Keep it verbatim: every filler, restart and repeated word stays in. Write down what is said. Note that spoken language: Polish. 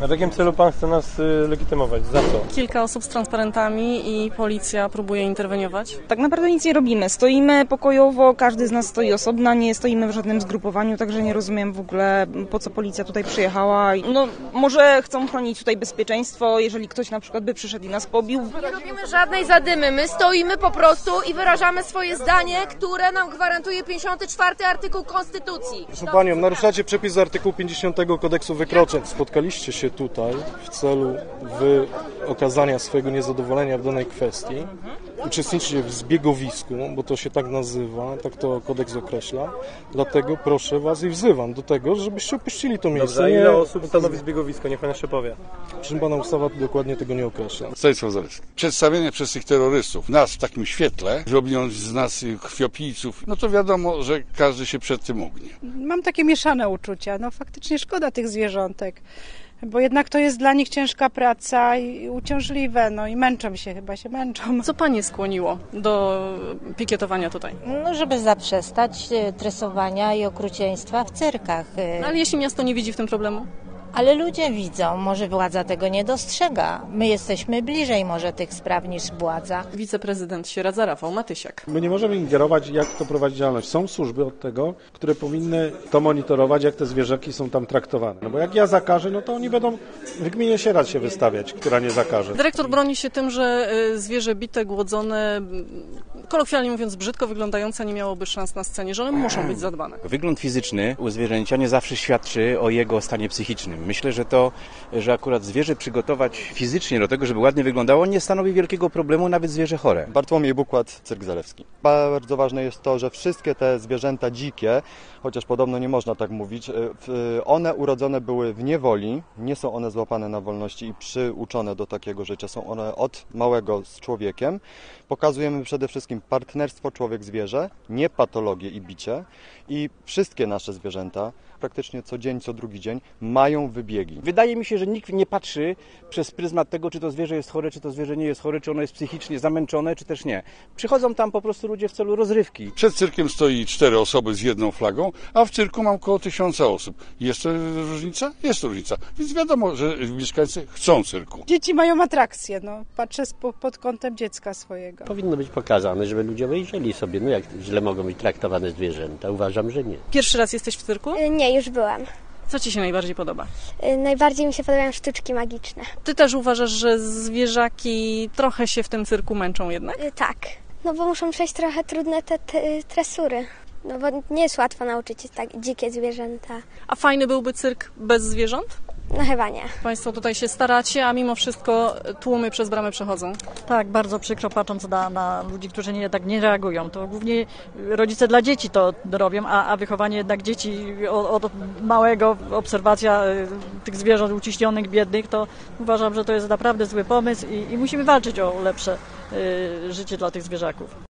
A w jakim celu pan chce nas y, legitymować? Za co? Kilka osób z transparentami i policja próbuje interweniować. Tak naprawdę nic nie robimy. Stoimy pokojowo, każdy z nas stoi osobno, nie stoimy w żadnym zgrupowaniu, także nie rozumiem w ogóle, po co policja tutaj przyjechała. No, może chcą chronić tutaj bezpieczeństwo, jeżeli ktoś na przykład by przyszedł i nas pobił. Nie robimy żadnej zadymy, my stoimy po prostu i wyrażamy swoje zdanie, które nam gwarantuje pięćdziesiąty czwarty artykuł Konstytucji. Proszę Panią, naruszacie przepis z artykułu pięćdziesiątego Kodeksu Wykroczeń. Spotkaliście się tutaj w celu wy okazania swojego niezadowolenia w danej kwestii. Uczestniczycie w zbiegowisku, bo to się tak nazywa, tak to kodeks określa. Dlatego proszę Was i wzywam do tego, żebyście opuścili to miejsce. Dobrze, ile osób stanowi zbiegowisko? Niech pan jeszcze powie. Proszę Pana, ustawa dokładnie tego nie określa. Stanisław Zalewski. Przedstawienie przez tych terrorystów nas w takim świetle, robiąc z nas krwiopijców, no to wiadomo, że każdy się przed tym ugnie. Mam takie mieszane uczucia. No faktycznie szkoda tych zwierzątek, bo jednak to jest dla nich ciężka praca i uciążliwe, no i męczą się, chyba się męczą. Co Panie skłoniło do pikietowania tutaj? No, żeby zaprzestać tresowania i okrucieństwa w cyrkach. No, ale jeśli miasto nie widzi w tym problemu? Ale ludzie widzą, może władza tego nie dostrzega. My jesteśmy bliżej może tych spraw niż władza. Wiceprezydent Sieradza Rafał Matysiak. My nie możemy ingerować, jak to prowadzi działalność. Są służby od tego, które powinny to monitorować, jak te zwierzaki są tam traktowane. No bo jak ja zakażę, no to oni będą w gminie Sieradz się wystawiać, która nie zakaże. Dyrektor broni się tym, że zwierzę bite, głodzone, kolokwialnie mówiąc brzydko wyglądające, nie miałoby szans na scenie, że one muszą być zadbane. Wygląd fizyczny u zwierzęcia nie zawsze świadczy o jego stanie psychicznym. Myślę, że to, że akurat zwierzę przygotować fizycznie do tego, żeby ładnie wyglądało, nie stanowi wielkiego problemu, nawet zwierzę chore. Bartłomiej Bukład, Cyrk Zalewski. Bardzo ważne jest to, że wszystkie te zwierzęta dzikie, chociaż podobno nie można tak mówić, one urodzone były w niewoli, nie są one złapane na wolności i przyuczone do takiego życia, są one od małego z człowiekiem. Pokazujemy przede wszystkim partnerstwo człowiek-zwierzę, nie patologię i bicie i wszystkie nasze zwierzęta, praktycznie co dzień, co drugi dzień, mają wybiegi. Wydaje mi się, że nikt nie patrzy przez pryzmat tego, czy to zwierzę jest chore, czy to zwierzę nie jest chore, czy ono jest psychicznie zamęczone, czy też nie. Przychodzą tam po prostu ludzie w celu rozrywki. Przed cyrkiem stoi cztery osoby z jedną flagą, a w cyrku mam około tysiąca osób. Jest to różnica? Jest to różnica. Więc wiadomo, że mieszkańcy chcą cyrku. Dzieci mają atrakcję, no. Patrzę pod kątem dziecka swojego. Powinno być pokazane, żeby ludzie wyjrzeli sobie, no jak źle mogą być traktowane zwierzęta. Uważam, że nie. Pierwszy raz jesteś w cyrku? Nie, już byłam. Co Ci się najbardziej podoba? Najbardziej mi się podobają sztuczki magiczne. Ty też uważasz, że zwierzaki trochę się w tym cyrku męczą jednak? Tak, no bo muszą przejść trochę trudne te, te tresury. No bo nie jest łatwo nauczyć się tak dzikie zwierzęta. A fajny byłby cyrk bez zwierząt? No chyba nie. Państwo tutaj się staracie, a mimo wszystko tłumy przez bramę przechodzą. Tak, bardzo przykro patrząc na, na ludzi, którzy nie, tak nie reagują. To głównie rodzice dla dzieci to robią, a, a wychowanie jednak dzieci od, od małego, obserwacja tych zwierząt uciśnionych, biednych, to uważam, że to jest naprawdę zły pomysł i, i musimy walczyć o lepsze y, życie dla tych zwierzaków.